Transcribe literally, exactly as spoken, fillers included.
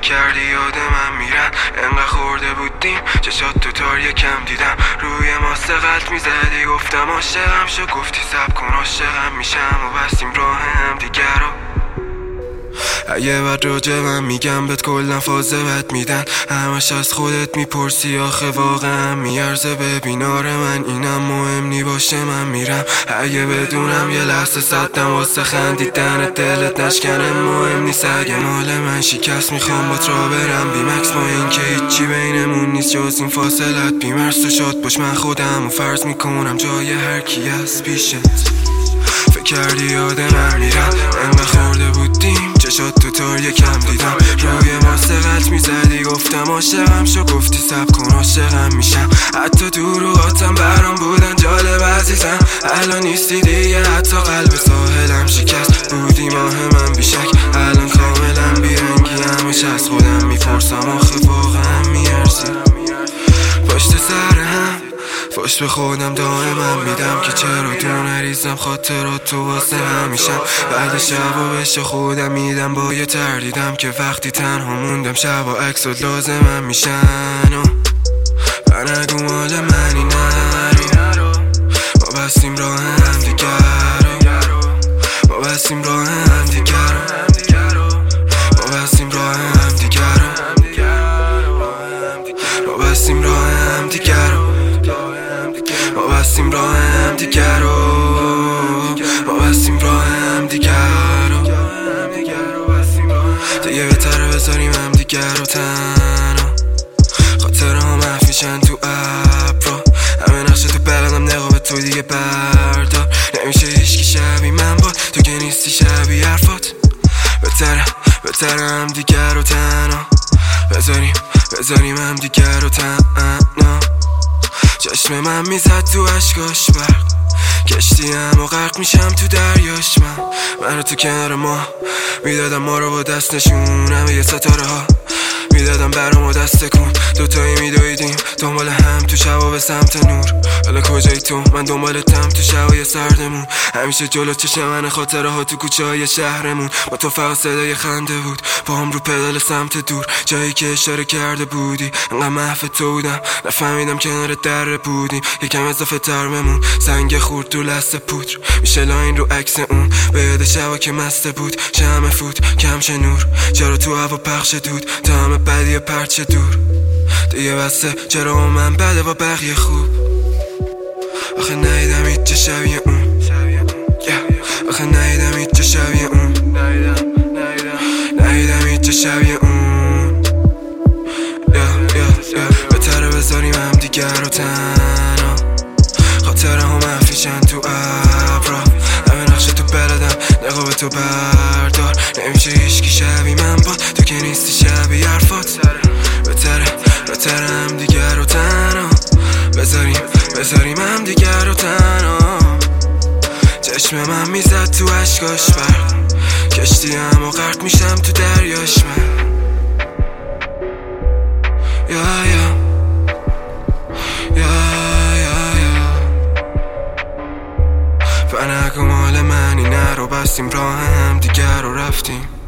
کردی یاد من میرن، انقدر خورده بودیم چشات تو تار یکم دیدم، روی ما سقلط میزدی گفتم عاشقم شو، گفتی سب کن عاشقم میشم و بستیم راه هم دیگر رو. اگه بد راجع من میگم بهت کلن فاز بد میدن، همش از خودت میپرسی آخه واقعا میارزه؟ ببین آره من اینم مهم نی باشه من میرم، اگه بدونم یه لحظه صدم واسه خندیدن دلت نشکنه مهم نیست، اگه مال من شکست میخوام با را برم بیمکس، با این که هیچی بینمون نیست جز این فاصلت، بیمرس و شاد باش من خودم و فرض میکنم جای هر کی از پیشت. فکر کردی یاد من میرم، انقدر خورده بودیم چشات تو تار یکم دیدم، روی ما سقلط میزدی گفتم عاشقم شو، گفتی سب کن عاشقم میشم، حتی دروغاتم برام بودن جالب عزیزم، الان نیستی دیگه حتی قلب ساحلم شکست، بودی ماه من بیشک الان کاملا بیرنگی، همش از خودم میپرسم آخه واقعا میارزی؟ پشت سر هم فاش به خودم دائما میدم که چرا تو نریزم خاطرات تو واسه همیشم، بعد شبا بهش خودم میدم با یه تردیدم که وقتی تنها موندم شبا عکسات لازمم میشن و نگو مال منی نرو، ما بستیم راه هم دیگر رو، ما بستیم راه هم دیگر رو، ما بستیم راه هم دیگر رو، ما بستیم راه هم دیگر رو، ما بستیم راه هم دیگر رو، ما بستیم راه هم دیگر رو، دیگه بهتره بذاریم هم دیگر رو تنها، خاطره ها محفیشن تو ابرا، همه نقشه تو بلدم نقاب تو دیگه بردار، نمیشه هیچکی شبیه من با تو که نیستی شبیه حرفات، بهتره بهتره هم دیگر رو تنها بذاریم بذاریم هم دیگر رو تنها. چشم من میزد تو اشکاش برق، کشتیم و غرق میشم تو دریاش، من من رو تو کنار ما میدادم، ما رو با دست نشون همه یه ستاره ها میدادم برام و دست کن، دوتایی میدویدیم دنبال هم تو شبا به سمت نور، حالا کجایی تو؟ من دنبالتم تو شبای سردمون، همیشه جلو چشم من خاطره ها تو کوچه های شهرمون، با تو فقط صدای خنده بود با هم رو پدال سمت دور، جایی که اشاره کرده بودی انقدر محو تو بودم نفهمیدم کنار در بودیم، یکم اضافه تر بمون، سنگ خورد تو لسته پودر میشه لاین رو عکس اون، به یاد شبا که مسته بود شمع فوت کمش نور، چرا تو هوا پخش دود تا همه بدی و پرچه دور، دیگه بسته چرا من بده با بقیه خوب، آخه نیدم هیچ جا شبیه اون، آخه نیدم هیچ جا شبیه اون، نیدم هیچ جا شبیه اون، بهتره بذاریم هم دیگر رو تنها، خاطره ها محفیشن تو ابرا، همه نقشه تو بلدم نقاب تو بردار، نمیشه هیچکی شبیه من با تو که نیستی شبیه حرفات، بهتره بهتره هم دیگر رو تنها بذاریم بذاریم هم دیگر رو تنها. چشم من میزد تو اشکاش برق، کشتیم و غرق میشم تو دریاش، من یا یا یا یا یا و نگو مال منی نرو، بستیم راه هم دیگر رو رفتیم.